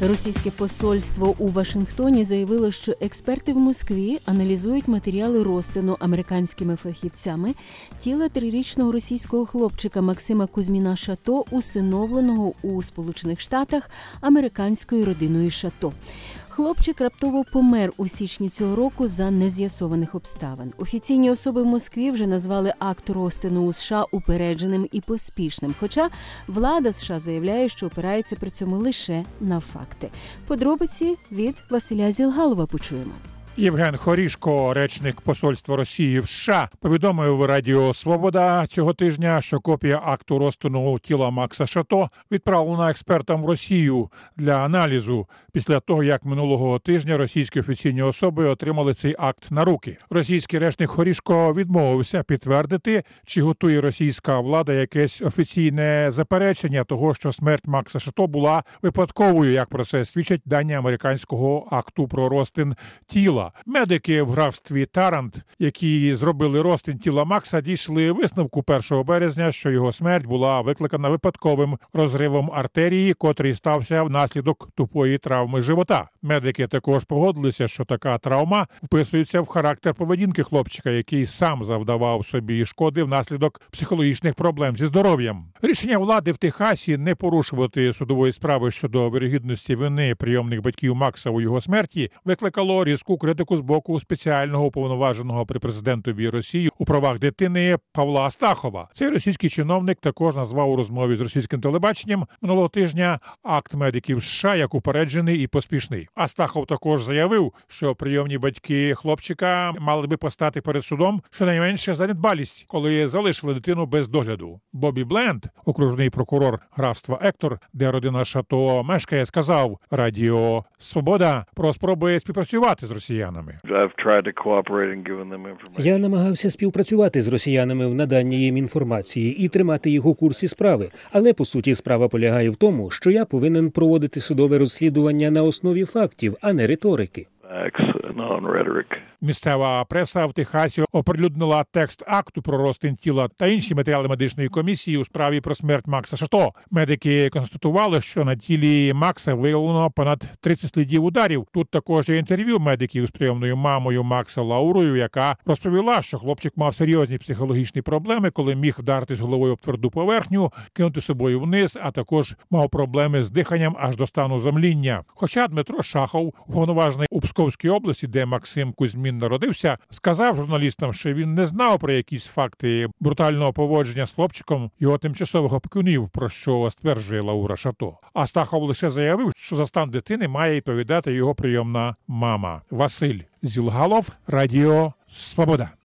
Російське посольство у Вашингтоні заявило, що експерти в Москві аналізують матеріали розтину американськими фахівцями тіла 3-річного російського хлопчика Максима Кузьміна Шато, усиновленого у Сполучених Штатах американською родиною Шато. Хлопчик раптово помер у січні цього року за нез'ясованих обставин. Офіційні особи в Москві вже назвали акт розтину у США упередженим і поспішним, хоча влада США заявляє, що опирається при цьому лише на факти. Подробиці від Василя Зілгалова почуємо. Євген Хорішко, речник посольства Росії в США, повідомив Радіо Свобода цього тижня, що копія акту розтину тіла Макса Шато відправлена експертам в Росію для аналізу після того, як минулого тижня російські офіційні особи отримали цей акт на руки. Російський речник Хорішко відмовився підтвердити, чи готує російська влада якесь офіційне заперечення того, що смерть Макса Шато була випадковою, як про це свідчать дані американського акту про розтин тіла. Медики в графстві Тарант, які зробили розтин тіла Макса, дійшли висновку 1 березня, що його смерть була викликана випадковим розривом артерії, котрий стався внаслідок тупої травми живота. Медики також погодилися, що така травма вписується в характер поведінки хлопчика, який сам завдавав собі шкоди внаслідок психологічних проблем зі здоров'ям. Рішення влади в Техасі не порушувати судової справи щодо вірогідності вини прийомних батьків Макса у його смерті викликало різку критику з боку спеціального уповноваженого при президентові Росії у правах дитини Павла Астахова. Цей російський чиновник також назвав у розмові з російським телебаченням минулого тижня акт медиків США як упереджений і поспішний. Астахов також заявив, що прийомні батьки хлопчика мали би постати перед судом щонайменше за недбалість, коли залишили дитину без догляду. Бобі Бленд, окружний прокурор графства Ектор, де родина Шато мешкає, сказав Радіо Свобода про спроби співпрацювати з росіянами. Я намагався співпрацювати з росіянами в наданні їм інформації і тримати їх у курсі справи. Але, по суті, справа полягає в тому, що я повинен проводити судове розслідування на основі фактів, а не риторики. Місцева преса в Техасі оприлюднила текст акту про розтин тіла та інші матеріали медичної комісії у справі про смерть Макса Шато. Медики констатували, що на тілі Макса виявлено понад 30 слідів ударів. Тут також є інтерв'ю медиків з прийомною мамою Макса Лаурою, яка розповіла, що хлопчик мав серйозні психологічні проблеми, коли міг вдаритись головою об тверду поверхню, кинути собою вниз, а також мав проблеми з диханням аж до стану зомління. Хоча Дмитро Шахов, уповноважений у Псковській області, де Максим Кузьмін народився, сказав журналістам, що він не знав про якісь факти брутального поводження з хлопчиком його тимчасових опікунів, про що стверджує Лаура Шато. Астахов лише заявив, що за стан дитини має відповідати його прийомна мама. Василь Зілгалов, Радіо Свобода.